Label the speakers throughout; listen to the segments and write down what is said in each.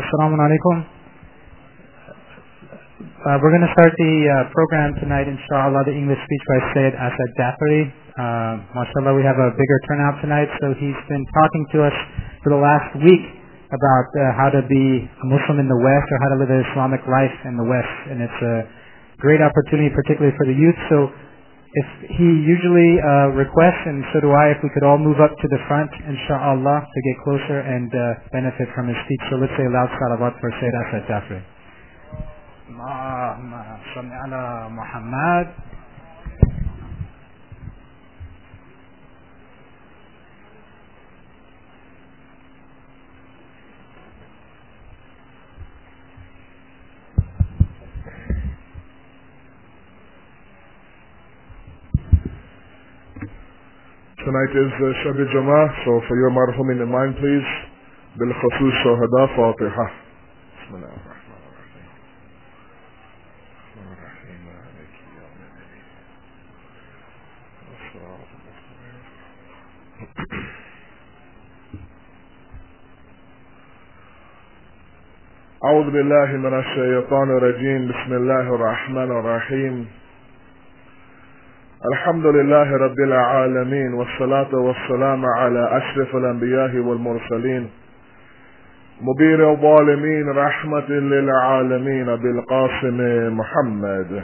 Speaker 1: Assalamu alaikum. We're going to start the program tonight, inshallah, the English speech by Sayyid Asad Jafari. MashaAllah, we have a bigger turnout tonight, so he's been talking to us for the last week about how to be a Muslim in the West, or how to live an Islamic life in the West, and it's a great opportunity, particularly for the youth. So if he usually requests, and so do I, if we could all move up to the front, inshallah, to get closer and benefit from his speech. So let's say loud salawat for Sayyid Asad Jafari. Allahumma salli ala Muhammad.
Speaker 2: Tonight is Shab Jama'ah, so for your marhum in mind, please. Bil Khusus Shuhada Fatiha. Bismillah. أعوذ بالله من الشيطان الرجيم بسم الله الرحمن الرحيم الحمد لله رب العالمين والصلاة والسلام على أشرف الأنبياء والمرسلين مبير الظالمين رحمة للعالمين بالقاسم محمد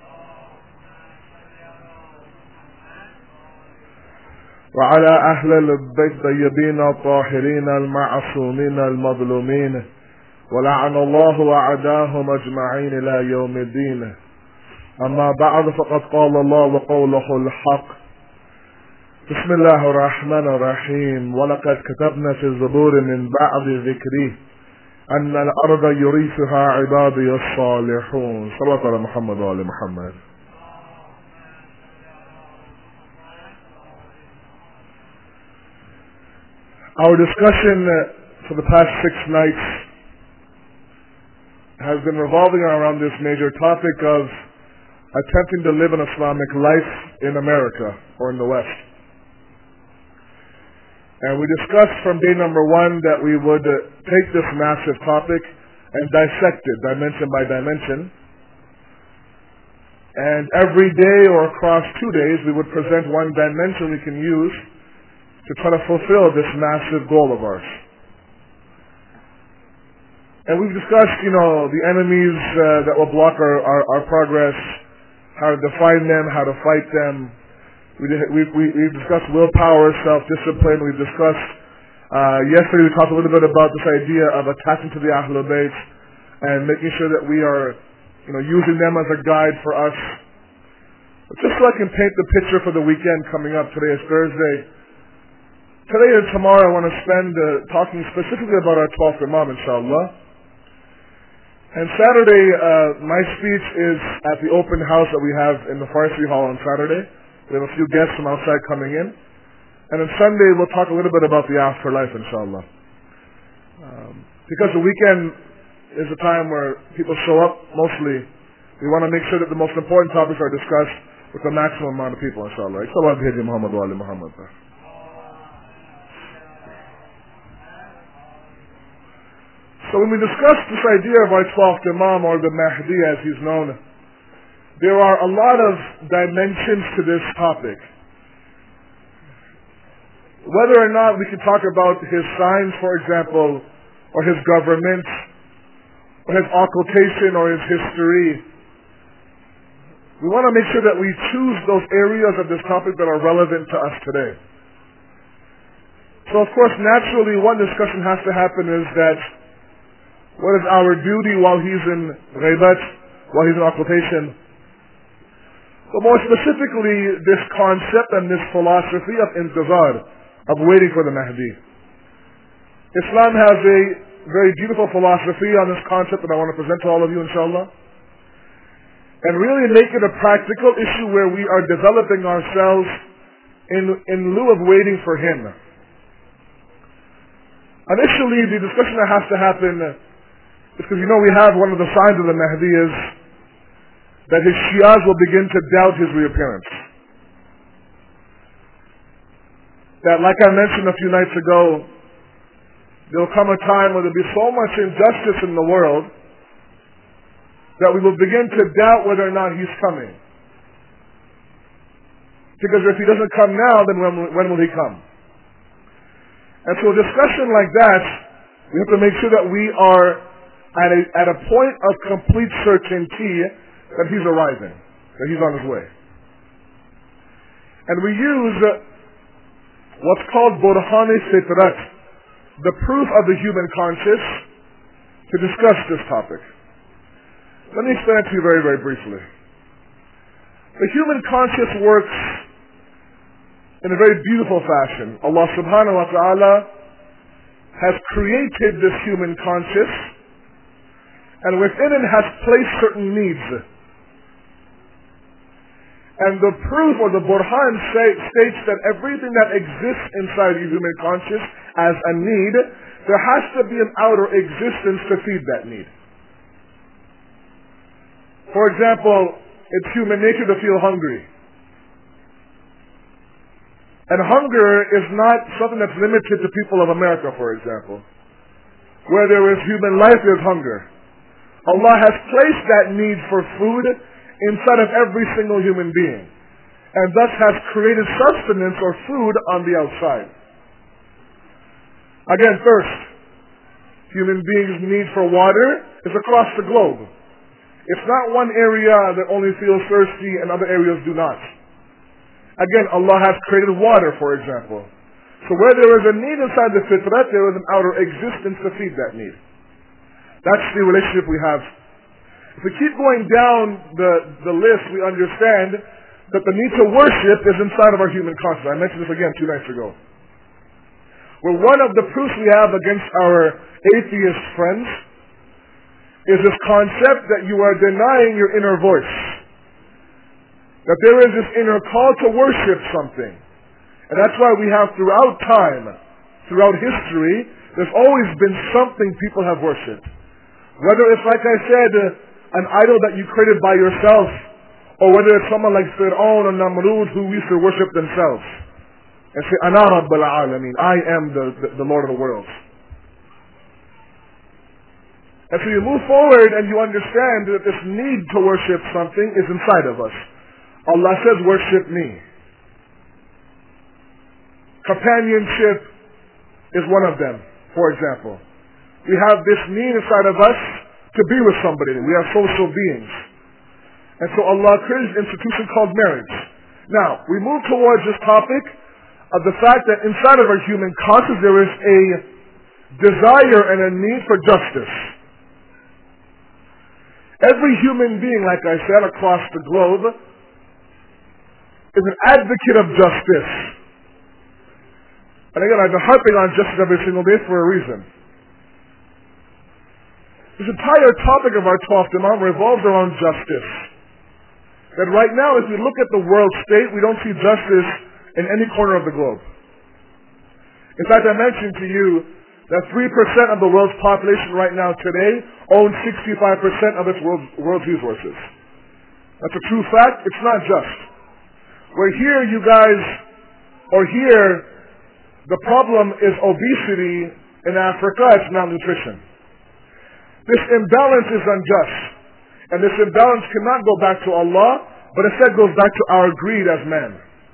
Speaker 2: وعلى أهل البيت الطيبين الطاهرين المعصومين المظلومين ولعن الله أعداهم أجمعين إلى يوم الدين أما بعد فقد قال الله وقوله الحق بسم الله الرحمن الرحيم ولقد كتبنا في الزبور من بعد ذكره أن الأرض يريثها عبادي الصالحون صلى الله على محمد وعلى محمد. Our discussion for the past 6 nights has been revolving around this major topic of attempting to live an Islamic life in America or in the West. And we discussed from day number 1 that we would take this massive topic and dissect it dimension by dimension. And every day or across 2 days we would present one dimension we can use to try to fulfill this massive goal of ours. And we've discussed, the enemies that will block our progress, how to define them, how to fight them. We've discussed willpower, self-discipline. We've discussed, yesterday we talked a little bit about this idea of attaching to the Ahlul Bayt and making sure that we are, using them as a guide for us. But just so I can paint the picture for the weekend coming up, today is Thursday. Today and tomorrow I want to spend talking specifically about our 12th Imam, inshallah. And Saturday, my speech is at the open house that we have in the Farsi Hall on Saturday. We have a few guests from outside coming in. And on Sunday, we'll talk a little bit about the afterlife, inshallah. Because the weekend is a time where people show up mostly. We want to make sure that the most important topics are discussed with the maximum amount of people, inshallah. Muhammad wa ali Muhammad. So when we discuss this idea of our 12th Imam, or the Mahdi as he's known, there are a lot of dimensions to this topic. Whether or not we can talk about his signs, for example, or his government, or his occultation, or his history, we want to make sure that we choose those areas of this topic that are relevant to us today. So of course, naturally, one discussion has to happen is that what is our duty while he's in ghaibat, while he's in occultation? But more specifically, this concept and this philosophy of intizar, of waiting for the Mahdi. Islam has a very beautiful philosophy on this concept that I want to present to all of you, inshallah. And really make it a practical issue where we are developing ourselves in lieu of waiting for him. Initially, the discussion that has to happen, because we have one of the signs of the Mahdi is that his Shias will begin to doubt his reappearance. That, like I mentioned a few nights ago, there will come a time where there will be so much injustice in the world that we will begin to doubt whether or not He's coming. Because if He doesn't come now, then when will He come? And so a discussion like that, we have to make sure that we are at a point of complete certainty that He's arriving, that He's on His way. And we use what's called Burhan Fitrat, the proof of the human conscience, to discuss this topic. Let me explain it to you very, very briefly. The human conscience works in a very beautiful fashion. Allah subhanahu wa ta'ala has created this human conscience, and within it has placed certain needs. And the proof or the Burhan states that everything that exists inside the human conscience as a need, there has to be an outer existence to feed that need. For example, it's human nature to feel hungry. And hunger is not something that's limited to people of America, for example. Where there is human life, there's hunger. Allah has placed that need for food inside of every single human being, and thus has created sustenance or food on the outside. Again, thirst. Human beings' need for water is across the globe. It's not one area that only feels thirsty and other areas do not. Again, Allah has created water, for example. So where there is a need inside the fitrat, there is an outer existence to feed that need. That's the relationship we have. If we keep going down the list, we understand that the need to worship is inside of our human conscience. I mentioned this again 2 nights ago. Well, one of the proofs we have against our atheist friends is this concept that you are denying your inner voice. That there is this inner call to worship something. And that's why we have throughout time, throughout history, there's always been something people have worshipped. Whether it's, like I said, an idol that you created by yourself, or whether it's someone like Fir'aun or Namrud who used to worship themselves. And say, Ana Rabbul Alameen, I am the Lord of the worlds. And so you move forward and you understand that this need to worship something is inside of us. Allah says, worship me. Companionship is one of them, for example. We have this need inside of us to be with somebody. We are social beings. And so Allah created an institution called marriage. Now, we move towards this topic of the fact that inside of our human conscience there is a desire and a need for justice. Every human being, like I said, across the globe is an advocate of justice. And again, I've been harping on justice every single day for a reason. This entire topic of our 12th Imam revolves around justice. That right now, if we look at the world state, we don't see justice in any corner of the globe. In fact, I mentioned to you that 3% of the world's population right now today owns 65% of its world's resources. That's a true fact. It's not just. Where here, you guys, or here, the problem is obesity. In Africa, it's malnutrition. This imbalance is unjust. And this imbalance cannot go back to Allah, but instead goes back to our greed as men.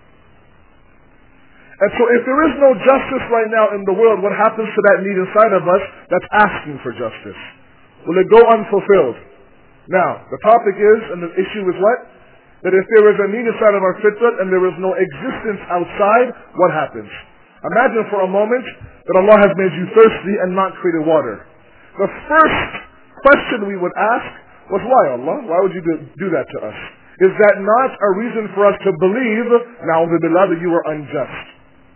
Speaker 2: And so if there is no justice right now in the world, what happens to that need inside of us that's asking for justice? Will it go unfulfilled? Now, the topic is, and the issue is what? That if there is a need inside of our fitrat and there is no existence outside, what happens? Imagine for a moment that Allah has made you thirsty and not created water. The first question we would ask was, why, Allah? Why would you do that to us? Is that not a reason for us to believe, na'udhu billah, that you are unjust?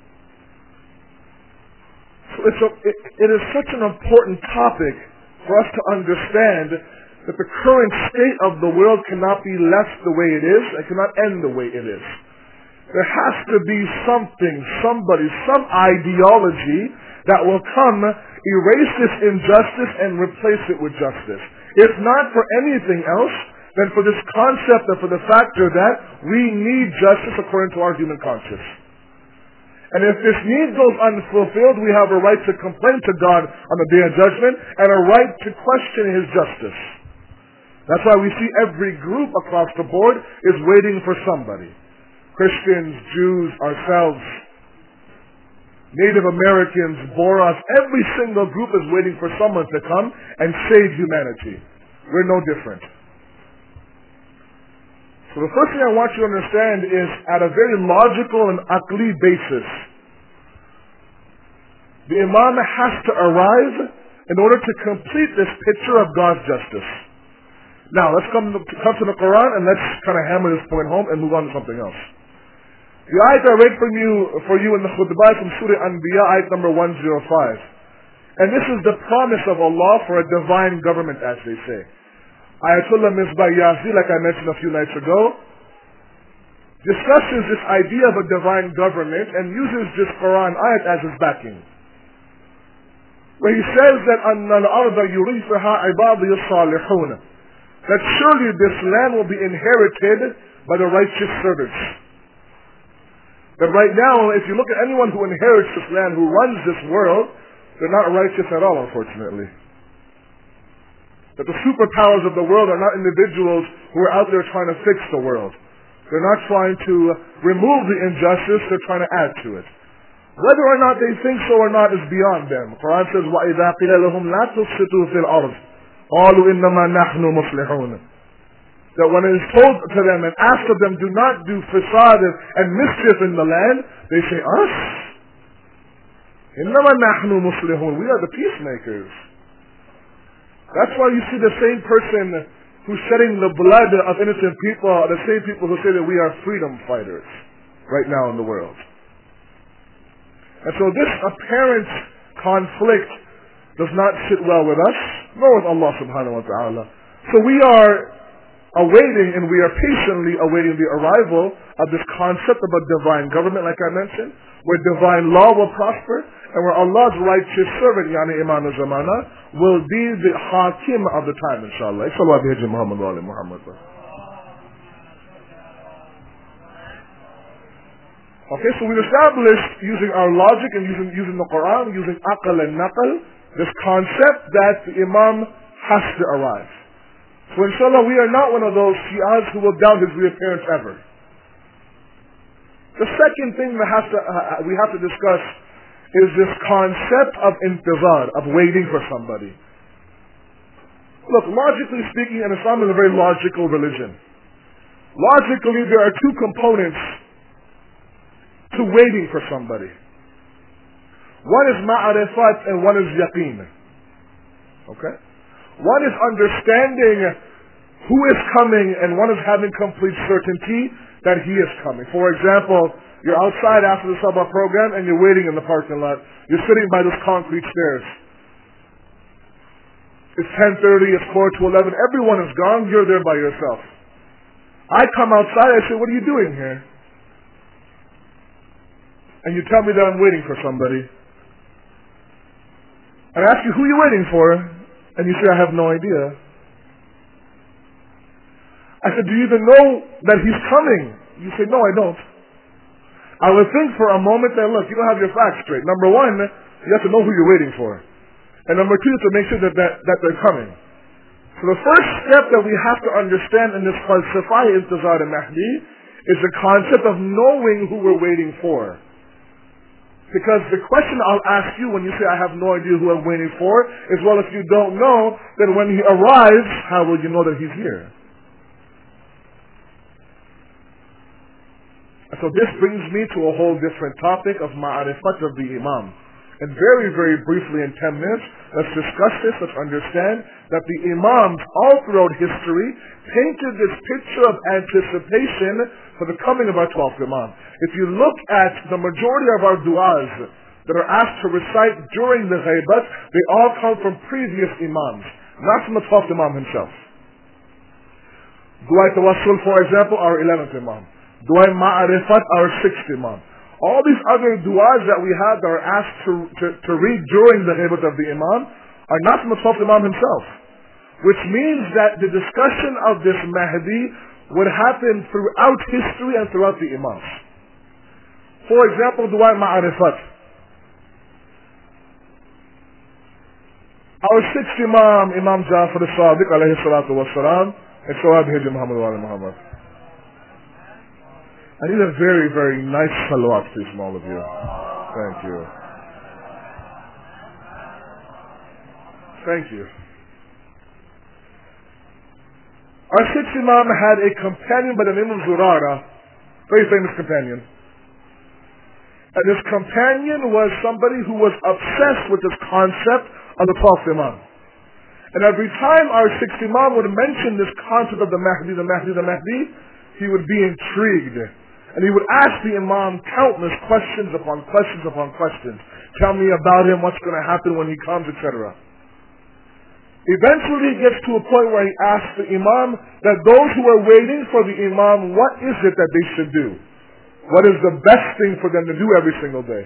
Speaker 2: So it is such an important topic for us to understand that the current state of the world cannot be left the way it is and cannot end the way it is. There has to be something, somebody, some ideology that will come, erase this injustice and replace it with justice. If not for anything else, then for this concept and for the factor that we need justice according to our human conscience. And if this need goes unfulfilled, we have a right to complain to God on the day of judgment and a right to question His justice. That's why we see every group across the board is waiting for somebody. Christians, Jews, ourselves, Native Americans, Boras, every single group is waiting for someone to come and save humanity. We're no different. So the first thing I want you to understand is, at a very logical and aqli basis, the Imam has to arrive in order to complete this picture of God's justice. Now, let's come to the Quran and let's kind of hammer this point home and move on to something else. The ayat I read for you in the khutbah from Surah Anbiya, ayat number 105. And this is the promise of Allah for a divine government, as they say. Ayatollah Misbah Yazdi, like I mentioned a few nights ago, discusses this idea of a divine government and uses this Quran ayat as his backing. Where he says that أَنَّ الْأَرْضَ يُرِثُهَا عِبَادِيَ الصَّالِحُونَ, that surely this land will be inherited by the righteous servants. But right now, if you look at anyone who inherits this land, who runs this world, they're not righteous at all, unfortunately. That the superpowers of the world are not individuals who are out there trying to fix the world. They're not trying to remove the injustice, they're trying to add to it. Whether or not they think so or not is beyond them. The Quran says, وَإِذَا قِيلَ لَهُمْ لَا تُفْسِدُوا فِي الْأَرْضِ قَالُوا إِنَّمَا نَحْنُ مُصْلِحُونَ. That when it is told to them and asked of them, do not do fasad and mischief in the land, they say, us? إِنَّمَا نَحْنُ مُصْلِحُونَ. We are the peacemakers. That's why you see the same person who's shedding the blood of innocent people are the same people who say that we are freedom fighters right now in the world. And so this apparent conflict does not sit well with us, nor with Allah subhanahu wa ta'ala. So we are awaiting and we are patiently awaiting the arrival of this concept of a divine government, like I mentioned, where divine law will prosper and where Allah's righteous servant, yani Imam al-Zamana, will be the hakim of the time, inshallah. Okay, so we've established, using our logic and using the Quran, using aql and naql, this concept that the Imam has to arrive. So inshallah, we are not one of those Shi'as who will doubt his reappearance ever. The second thing that we have to discuss is this concept of intizar, of waiting for somebody. Look, logically speaking, and Islam is a very logical religion. Logically, there are two components to waiting for somebody. One is ma'arifat and one is yaqeen. Okay? One is understanding who is coming and one is having complete certainty that he is coming. For example, you're outside after the Sabah program and you're waiting in the parking lot. You're sitting by those concrete stairs. It's 10:30, it's 4 to 11, everyone is gone, you're there by yourself. I come outside, I say, what are you doing here? And you tell me that I'm waiting for somebody. I ask you, who are you waiting for? And you say, I have no idea. I said, do you even know that he's coming? You say, no, I don't. I would think for a moment that, look, you don't have your facts straight. Number one, you have to know who you're waiting for. And number two, to make sure that they're coming. So the first step that we have to understand in this falsify intizar al-Mahdi is the concept of knowing who we're waiting for. Because the question I'll ask you when you say I have no idea who I'm waiting for is, well, if you don't know, then when he arrives, how will you know that he's here? So this brings me to a whole different topic of ma'arifat of the Imam. And very, very briefly in 10 minutes, let's discuss this, let's understand that the Imams all throughout history painted this picture of anticipation for the coming of our 12th Imam. If you look at the majority of our du'as that are asked to recite during the ghaibat, they all come from previous Imams, not from the 12th Imam himself. Du'a Tawassul, for example, our 11th Imam. Du'a Ma'arifat, our 6th Imam. All these other du'as that we have that are asked to read during the ghaibat of the Imam are not from the 12th Imam himself. Which means that the discussion of this Mahdi would happen throughout history and throughout the Imams. For example, dua ma'arifat. Our sixth Imam, Imam Jafar al-Sadiq alayhi salatu wassalam, and Shawab Hijri Muhammad wa Muhammad. I need a very, very nice salawat, please, from all of you. Thank you. Thank you. Our sixth Imam had a companion by the name of Zurara, very famous companion. And this companion was somebody who was obsessed with this concept of the 12th Imam. And every time our sixth Imam would mention this concept of the Mahdi, he would be intrigued. And he would ask the Imam countless questions upon questions upon questions. Tell me about him, what's going to happen when he comes, etc. Eventually he gets to a point where he asks the Imam that those who are waiting for the Imam, what is it that they should do? What is the best thing for them to do every single day?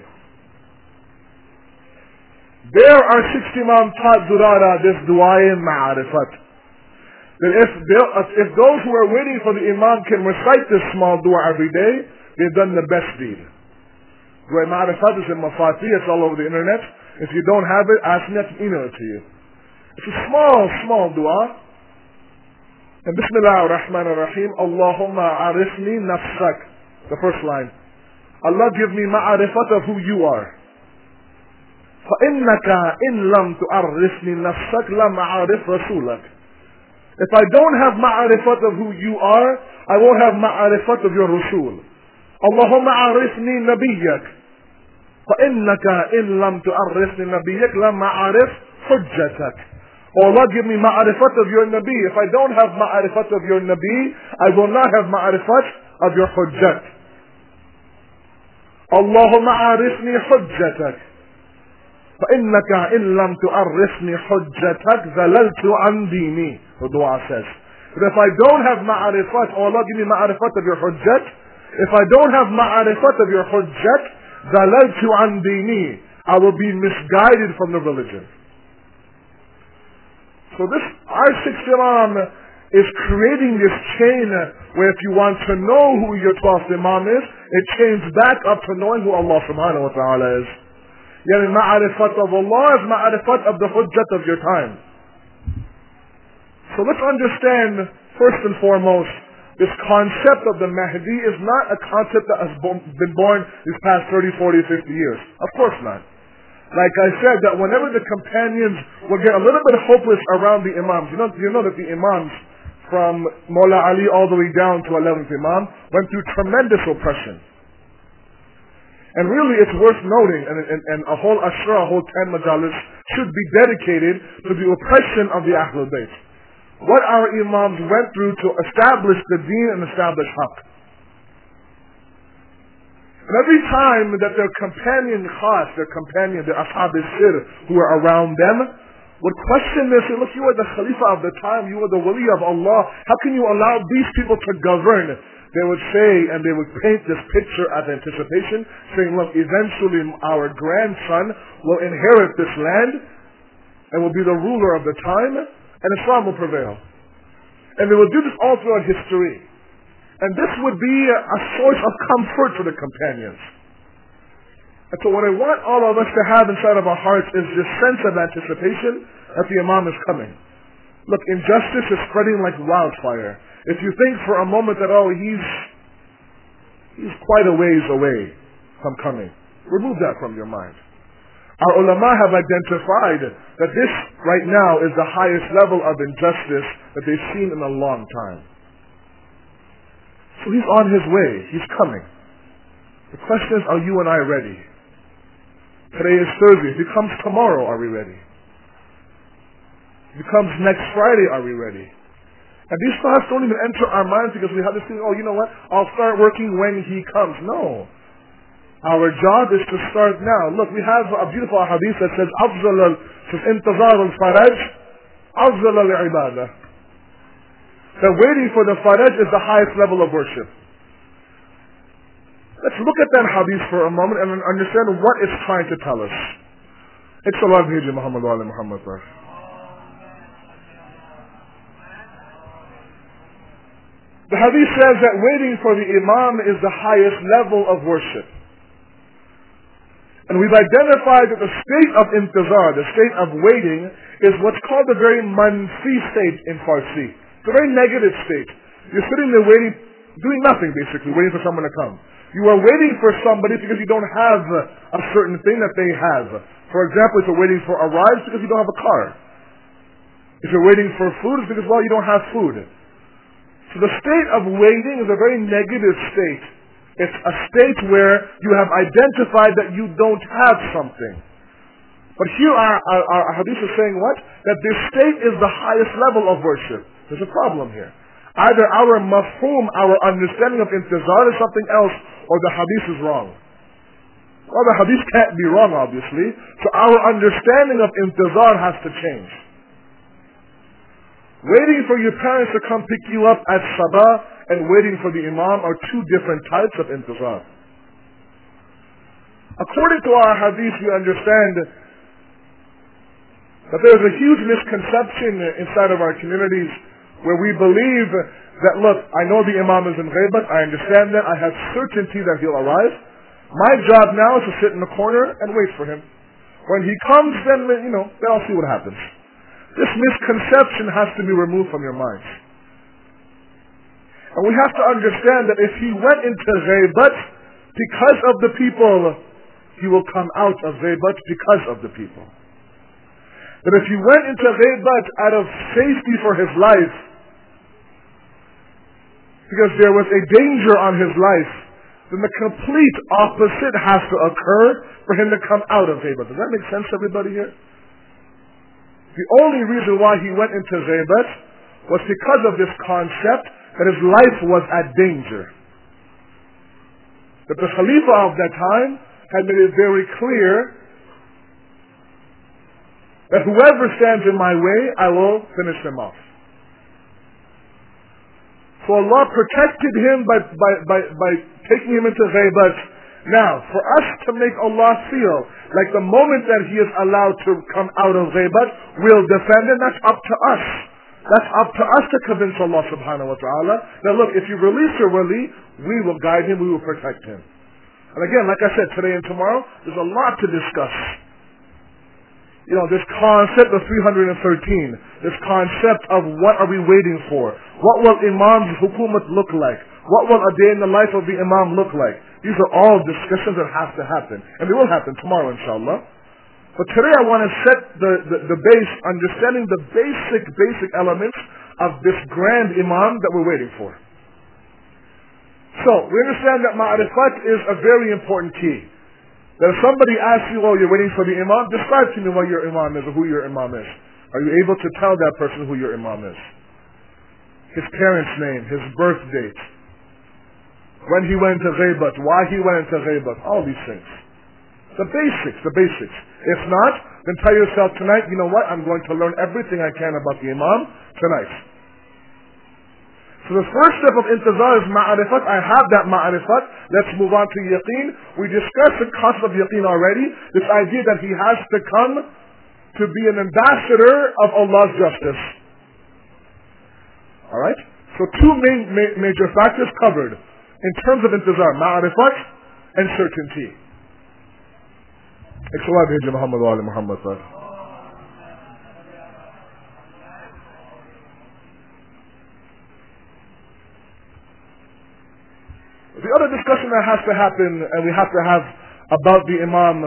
Speaker 2: There our sixth Imam taught Zurara this dua ma'arifat. That if those who are waiting for the Imam can recite this small dua every day, they've done the best deed. Dua ma'arifat is in Mafati, it's all over the internet. If you don't have it, ask me to email it to you. It's a small dua. And Bismillah ar-Rahman ar-Rahim, Allahumma arifni nafsak. The first line. Allah give me ma'arifat of who you are. فَإِنَّكَ إِن لَمْ تُعَرِّفْنِي نَفْسَكَ لَمْ أَعْرِفْ رَسُولَكَ. If I don't have ma'arifat of who you are, I won't have ma'arifat of your Rasul. Allahumma arifni nabiyyak. فَإِنَّكَ إِن لَمْ تُعَرِّفْنِي نَبِيَّكَ لَمْ أَعْرِفْ حُجَّتَكَ. Oh Allah, give me ma'arifat of your Nabi. If I don't have ma'arifat of your Nabi, I will not have ma'arifat of your hujjat. Allahumma arifni hujjatak. فَإِنَّكَ إِن لَمْ تُعَرِّفْنِي حُجَّتَكَ ذَلَلْتُ عَنْ دِينِي. The dua says. But if I don't have ma'arifat, oh Allah, give me ma'arifat of your hujjat. If I don't have ma'arifat of your hujjat, ذَلَلْتُ عَنْ دِينِي. I will be misguided from the religion. So this, our sixth Imam is creating this chain where if you want to know who your 12th Imam is, it chains back up to knowing who Allah subhanahu wa ta'ala is. Yani ma'arifat of Allah is ma'arifat of the hujjat of your time. So let's understand, first and foremost, this concept of the Mahdi is not a concept that has been born these past 30, 40, 50 years. Of course not. Like I said, that whenever the companions will get a little bit hopeless around the Imams, you know that the Imams from Mawla Ali all the way down to 11th Imam went through tremendous oppression. And really it's worth noting, and a whole ashra, a whole 10 majalis should be dedicated to the oppression of the Ahlul Bayt. What our Imams went through to establish the deen and establish haqq. And every time that their companion khas, their ashab al-sir who were around them, would question this, look, you are the Khalifa of the time, you are the Wali of Allah, how can you allow these people to govern? They would say, and they would paint this picture of anticipation, saying, look, eventually our grandson will inherit this land and will be the ruler of the time, and Islam will prevail. And they would do this all throughout history. And this would be a source of comfort for the companions. And so what I want all of us to have inside of our hearts is this sense of anticipation that the Imam is coming. Look, injustice is spreading like wildfire. If you think for a moment that, oh, he's quite a ways away from coming, remove that from your mind. Our ulama have identified that this right now is the highest level of injustice that they've seen in a long time. So he's on his way. He's coming. The question is, are you and I ready? Today is Thursday. If he comes tomorrow, are we ready? If he comes next Friday, are we ready? And these thoughts don't even enter our minds because we have this thing, oh, you know what? I'll start working when he comes. No. Our job is to start now. Look, we have a beautiful hadith that says, intizar al-faraj, afzal al-ibadah. That waiting for the faraj is the highest level of worship. Let's look at that hadith for a moment and understand what it's trying to tell us. It's Sallallahu Alaihi Muhammad wa Muhammad. The hadith says that waiting for the Imam is the highest level of worship. And we've identified that the state of intizar, the state of waiting, is what's called a very manfi state in Farsi. It's a very negative state. You're sitting there waiting, doing nothing basically, waiting for someone to come. You are waiting for somebody because you don't have a certain thing that they have. For example, if you're waiting for a ride, it's because you don't have a car. If you're waiting for food, it's because, well, you don't have food. So the state of waiting is a very negative state. It's a state where you have identified that you don't have something. But here our hadith is saying what? That this state is the highest level of worship. There's a problem here. Either our mafhum, our understanding of intizar is something else, or the hadith is wrong. Well, the hadith can't be wrong, obviously. So our understanding of intizar has to change. Waiting for your parents to come pick you up at sabah and waiting for the imam are two different types of intizar. According to our hadith, we understand that there's a huge misconception inside of our communities where we believe that, look, I know the imam is in ghaibat, I understand that, I have certainty that he'll arrive. My job now is to sit in the corner and wait for him. When he comes, then I'll see what happens. This misconception has to be removed from your minds. And we have to understand that if he went into ghaibat because of the people, he will come out of ghaibat because of the people. That if he went into ghaibat out of safety for his life, because there was a danger on his life, then the complete opposite has to occur for him to come out of ghaibat. Does that make sense to everybody here? The only reason why he went into ghaibat was because of this concept that his life was at danger. That the Khalifa of that time had made it very clear that whoever stands in my way, I will finish him off. So Allah protected him by taking him into ghaibat. Now, for us to make Allah feel like the moment that he is allowed to come out of ghaibat, we'll defend him, that's up to us. That's up to us to convince Allah subhanahu wa ta'ala that, look, if you release your wali, we will guide him, we will protect him. And again, like I said, today and tomorrow, there's a lot to discuss. This concept of 313, this concept of what are we waiting for? What will Imam's hukumat look like? What will a day in the life of the Imam look like? These are all discussions that have to happen. And they will happen tomorrow, inshallah. But today I want to set the base, understanding the basic elements of this grand Imam that we're waiting for. So, we understand that ma'rifat is a very important key. That if somebody asks you, you're waiting for the Imam, describe to me what your Imam is or who your Imam is. Are you able to tell that person who your Imam is? His parents' name, his birth date, when he went to ghaibat, why he went into ghaibat, all these things. The basics. If not, then tell yourself tonight, you know what, I'm going to learn everything I can about the Imam tonight. So the first step of intizar is ma'arifat. I have that ma'arifat. Let's move on to yaqeen. We discussed the concept of yaqeen already. This idea that he has to come to be an ambassador of Allah's justice. Alright? So two major factors covered in terms of intizar. Ma'arifat and certainty. Muhammad wa ali Muhammad. The other discussion that has to happen and we have to have about the Imam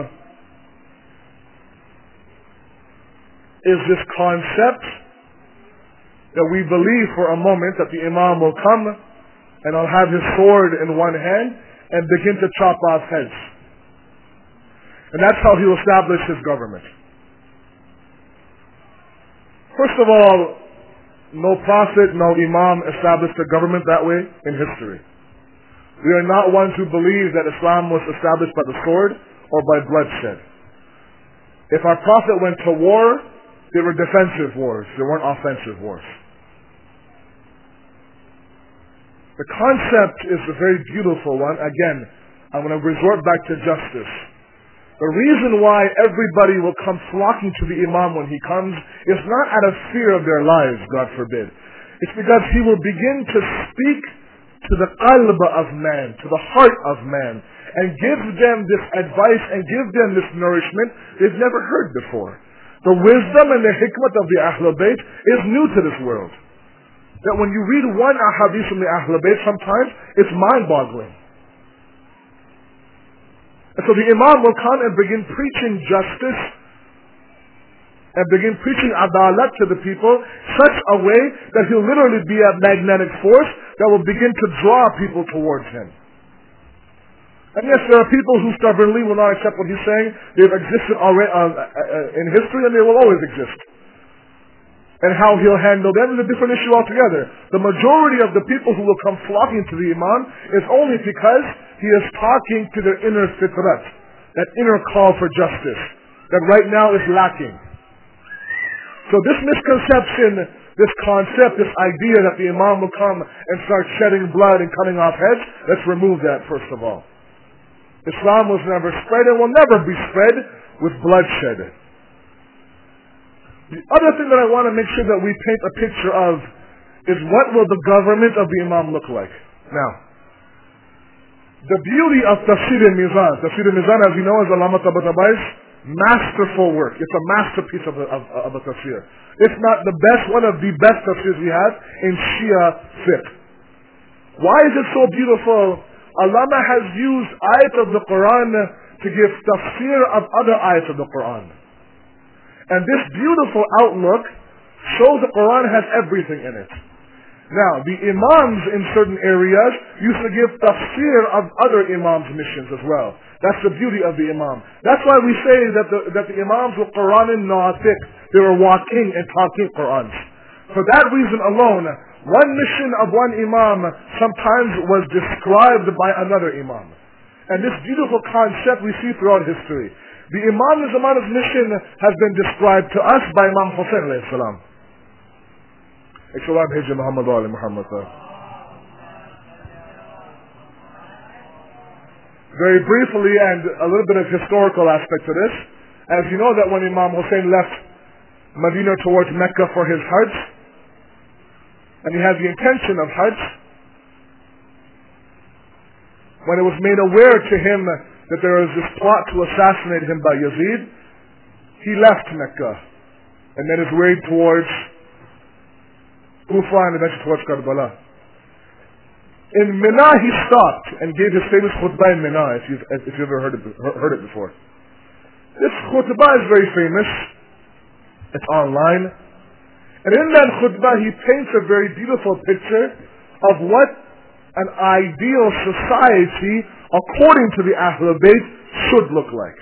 Speaker 2: is this concept that we believe for a moment that the Imam will come and he'll have his sword in one hand and begin to chop off heads. And that's how he'll establish his government. First of all, no prophet, no Imam established a government that way in history. We are not ones who believe that Islam was established by the sword or by bloodshed. If our prophet went to war, they were defensive wars. They weren't offensive wars. The concept is a very beautiful one. Again, I'm going to resort back to justice. The reason why everybody will come flocking to the Imam when he comes is not out of fear of their lives, God forbid. It's because he will begin to speak to the qalb of man, to the heart of man. and gives them this advice and gives them this nourishment they've never heard before. The wisdom and the hikmah of the Ahlul Bayt is new to this world. That when you read one ahadith from the Ahlul Bayt, sometimes it's mind-boggling. And so the Imam will come and begin preaching justice and begin preaching adalat to the people such a way that he'll literally be a magnetic force that will begin to draw people towards him. And yes, there are people who stubbornly will not accept what he's saying. They've existed already in history, and they will always exist. And how he'll handle them is a different issue altogether. The majority of the people who will come flocking to the Imam is only because he is talking to their inner fitrat, that inner call for justice, that right now is lacking. So this misconception, this concept, this idea that the Imam will come and start shedding blood and cutting off heads, let's remove that first of all. Islam was never spread and will never be spread with bloodshed. The other thing that I want to make sure that we paint a picture of is what will the government of the Imam look like. Now, the beauty of Tafsir al-Mizan, as you know, is Allama Tabatabay's masterful work. It's a masterpiece of a tafsir. If not the best, one of the best tafsirs we have in Shia fiqh. Why is it so beautiful? Allama has used ayat of the Quran to give tafsir of other ayat of the Quran. And this beautiful outlook shows the Quran has everything in it. Now, the Imams in certain areas used to give tafsir of other Imams' missions as well. That's the beauty of the Imam. That's why we say that the Imams were Quranin natiq. They were walking and talking Qurans. For that reason alone, one mission of one Imam sometimes was described by another Imam. And this beautiful concept we see throughout history. The Imam Zaman's mission has been described to us by Imam Hussein alayhi salam. Very briefly, and a little bit of historical aspect to this, as you know that when Imam Hussein left Medina towards Mecca for his Hajj, and he had the intention of Hajj, when it was made aware to him that there was this plot to assassinate him by Yazid, he left Mecca and made his way towards Kufa and eventually towards Karbala. In Mina he stopped and gave his famous khutbah in Mina, if you've ever heard it before. This khutbah is very famous. It's online. And in that khutbah he paints a very beautiful picture of what an ideal society, according to the Ahlul Bayt, should look like.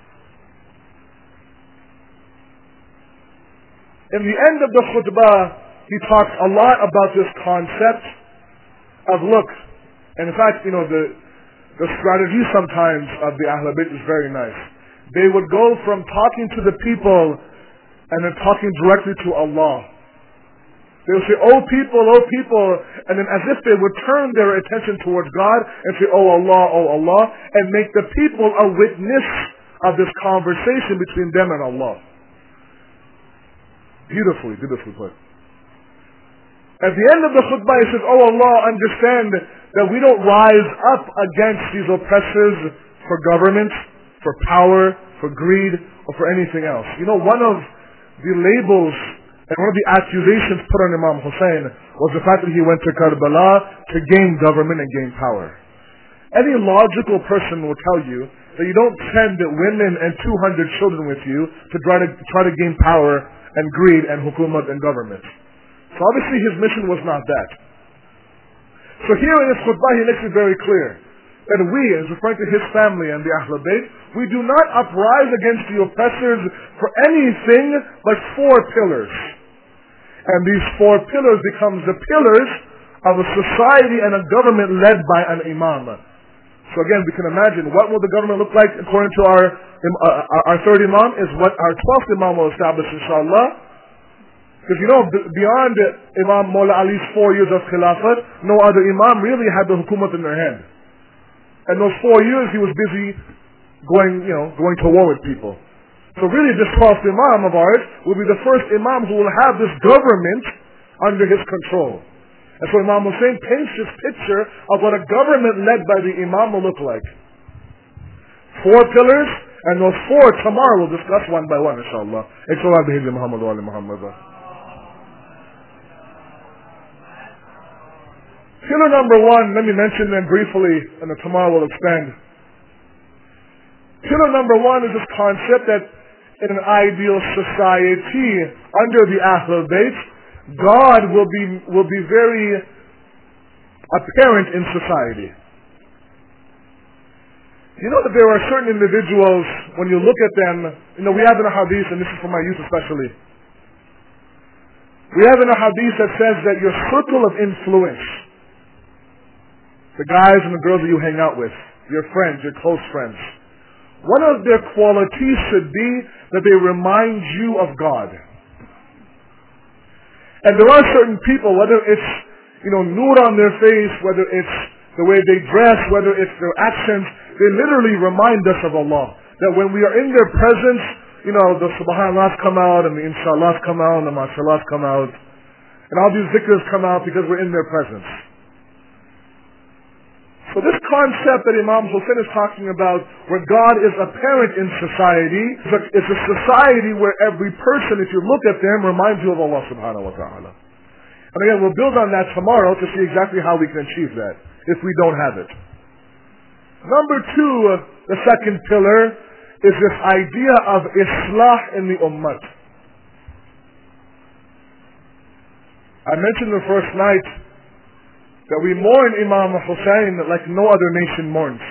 Speaker 2: In the end of the khutbah, he talks a lot about this concept of look. And in fact, the strategy sometimes of the Ahlul Bayt is very nice. They would go from talking to the people and then talking directly to Allah. They would say, oh people, and then as if they would turn their attention towards God and say, oh Allah, and make the people a witness of this conversation between them and Allah. Beautifully put. At the end of the khutbah he says, oh Allah, understand that we don't rise up against these oppressors for government, for power, for greed, or for anything else. One of the labels and one of the accusations put on Imam Hussein was the fact that he went to Karbala to gain government and gain power. Any logical person will tell you that you don't send women and 200 children with you to try to gain power and greed and hukumat and government. So obviously his mission was not that. So here in his khutbah he makes it very clear that we, as referring to his family and the Ahlul Bayt, we do not uprise against the oppressors for anything but 4 pillars. And these 4 pillars becomes the pillars of a society and a government led by an Imam. So again, we can imagine what will the government look like according to our third Imam is what our 12th Imam will establish, inshallah. Because beyond Imam Mawla Ali's 4 years of Khilafat, no other Imam really had the hukumat in their hand. And those 4 years he was busy going to war with people. So really this 12th Imam of ours will be the first Imam who will have this government under his control. And so Imam Hussein paints this picture of what a government led by the Imam will look like. 4 pillars, and those 4 tomorrow we'll discuss one by one, inshallah. Inshallah, bihi Muhammad wa ali Muhammad. Pillar number 1, let me mention them briefly, and then tomorrow we'll expand. Pillar number 1 is this concept that in an ideal society, under the Ahlul Bayt, God will be very apparent in society. You know that there are certain individuals, when you look at them, we have in a hadith, and this is for my youth especially, we have in a hadith that says that your circle of influence, the guys and the girls that you hang out with, your friends, your close friends, one of their qualities should be that they remind you of God. And there are certain people, whether it's, nude on their face, whether it's the way they dress, whether it's their actions, they literally remind us of Allah. That when we are in their presence, the subhanallahs come out, and the inshallahs come out, and the mashallahs come out, and all these zikrs come out because we're in their presence. So this concept that Imam Hussein is talking about, where God is apparent in society, is a society where every person, if you look at them, reminds you of Allah subhanahu wa ta'ala. And again, we'll build on that tomorrow to see exactly how we can achieve that, if we don't have it. Number 2, the second pillar, is this idea of islah in the ummah. I mentioned the first night that we mourn Imam Hussein like no other nation mourns.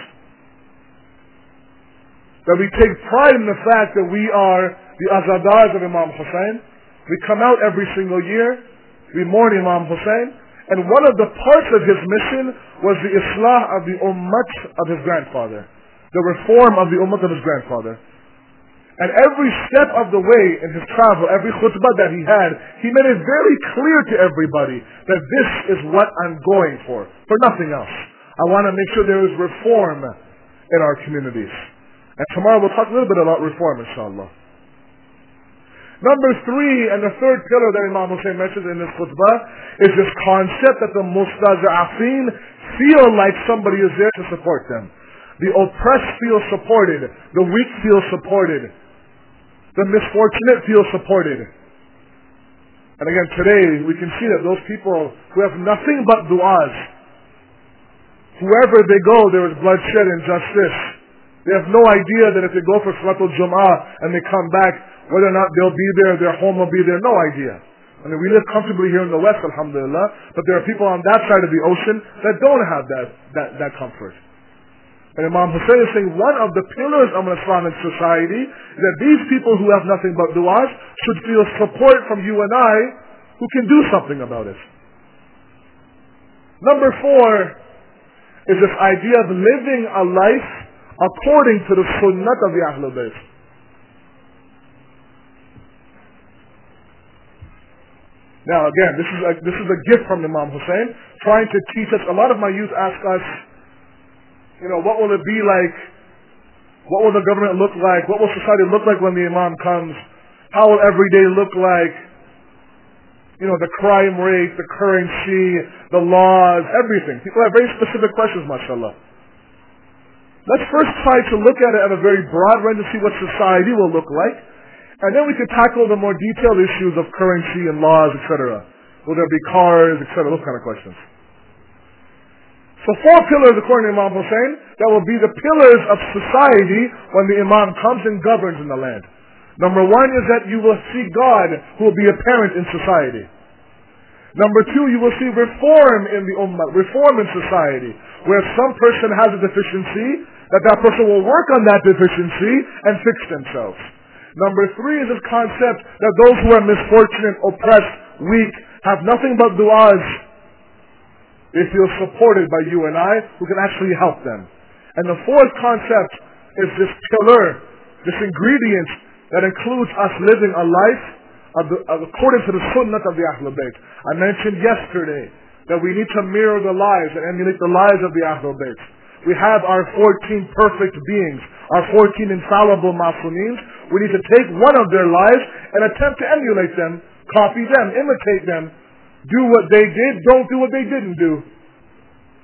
Speaker 2: That we take pride in the fact that we are the azadars of Imam Hussein. We come out every single year. We mourn Imam Hussein. And one of the parts of his mission was the islah of the ummah of his grandfather. The reform of the ummah of his grandfather. And every step of the way in his travel, every khutbah that he had, he made it very clear to everybody that this is what I'm going for nothing else. I want to make sure there is reform in our communities. And tomorrow we'll talk a little bit about reform, inshallah. Number 3, and the third pillar that Imam Hussein mentions in this khutbah, is this concept that the mustaza'afin feel like somebody is there to support them. The oppressed feel supported. The weak feel supported. The misfortunate feel supported. And again, today we can see that those people who have nothing but du'as, wherever they go there is bloodshed and injustice. They have no idea that if they go for Salatul Jum'ah and they come back, whether or not they'll be there, their home will be there, no idea. I mean, we live comfortably here in the West, alhamdulillah, but there are people on that side of the ocean that don't have that comfort. And Imam Hussein is saying one of the pillars of an Islamic society is that these people who have nothing but du'as should feel support from you and I who can do something about it. Number 4 is this idea of living a life according to the sunnah of the Ahlul Bayt. Now again, this is a gift from Imam Hussein, trying to teach us. A lot of my youth ask us, what will it be like? What will the government look like? What will society look like when the Imam comes? How will every day look like? The crime rate, the currency, the laws, everything. People have very specific questions, mashallah. Let's first try to look at it at a very broad range to see what society will look like. And then we can tackle the more detailed issues of currency and laws, etc. Will there be cars, etc., those kind of questions. So 4 pillars, according to Imam Hussein, that will be the pillars of society when the Imam comes and governs in the land. Number 1 is that you will see God who will be apparent in society. Number 2, you will see reform in the ummah, reform in society, where if some person has a deficiency, that person will work on that deficiency and fix themselves. Number 3 is this concept that those who are misfortunate, oppressed, weak, have nothing but du'as, they feel supported by you and I who can actually help them. And the 4th concept is this pillar, this ingredient that includes us living a life according to the sunnah of the Ahlul Bayt. I mentioned yesterday that we need to mirror the lives and emulate the lives of the Ahlul Bayt. We have our 14 perfect beings, our 14 infallible ma'sumeens. We need to take one of their lives and attempt to emulate them, copy them, imitate them, do what they did, don't do what they didn't do.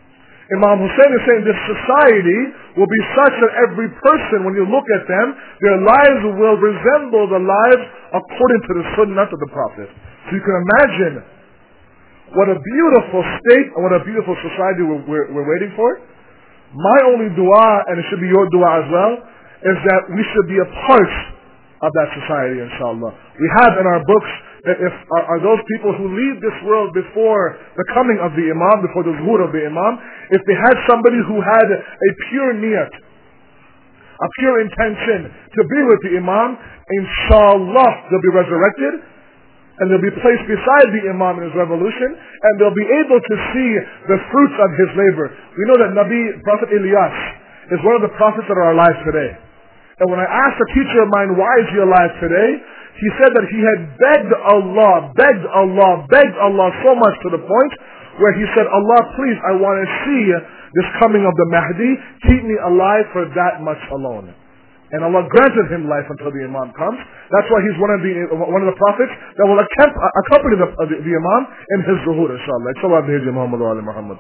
Speaker 2: Imam Hussein is saying this society will be such that every person, when you look at them, their lives will resemble the lives according to the sunnah of the Prophet. So you can imagine what a beautiful state and what a beautiful society we're waiting for. My only dua, and it should be your dua as well, is that we should be a part of that society, inshallah. We have in our books that if are those people who leave this world before the coming of the Imam, before the zuhur of the Imam, if they had somebody who had a pure niyat, a pure intention to be with the Imam, inshallah they'll be resurrected and they'll be placed beside the Imam in his revolution, and they'll be able to see the fruits of his labor. We know that Prophet Ilyas is one of the prophets that are alive today. And when I asked a teacher of mine, why is he alive today? He said that he had begged Allah so much to the point where he said, Allah, please, I want to see this coming of the Mahdi. Keep me alive for that much alone. And Allah granted him life until the Imam comes. That's why he's one of the prophets that will accompany the Imam in his zuhur, inshallah. Inshallah, Muhammad wa ali Muhammad.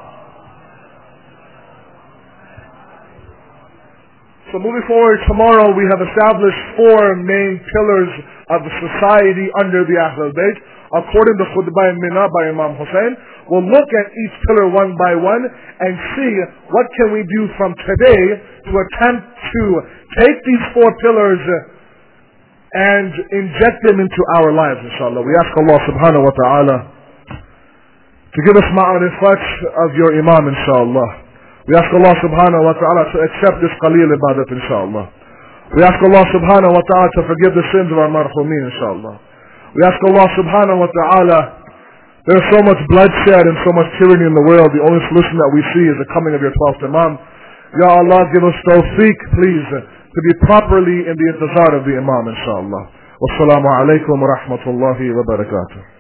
Speaker 2: So moving forward, tomorrow we have established 4 main pillars of the society under the Ahlul Bayt. According to Khutbah in Mina by Imam Hussein, we'll look at each pillar one by one and see what can we do from today to attempt to take these 4 pillars and inject them into our lives, inshallah. We ask Allah subhanahu wa ta'ala to give us ma'arifat of your Imam, inshallah. We ask Allah subhanahu wa ta'ala to accept this qaleel ibadat, inshallah. We ask Allah subhanahu wa ta'ala to forgive the sins of our marhumeen, inshallah. We ask Allah subhanahu wa ta'ala, there's so much bloodshed and so much tyranny in the world, the only solution that we see is the coming of your 12th Imam. Ya Allah, give us tawfiq, please, to be properly in the intizar of the Imam, inshallah. Wassalamu alaikum wa rahmatullahi wa barakatuh.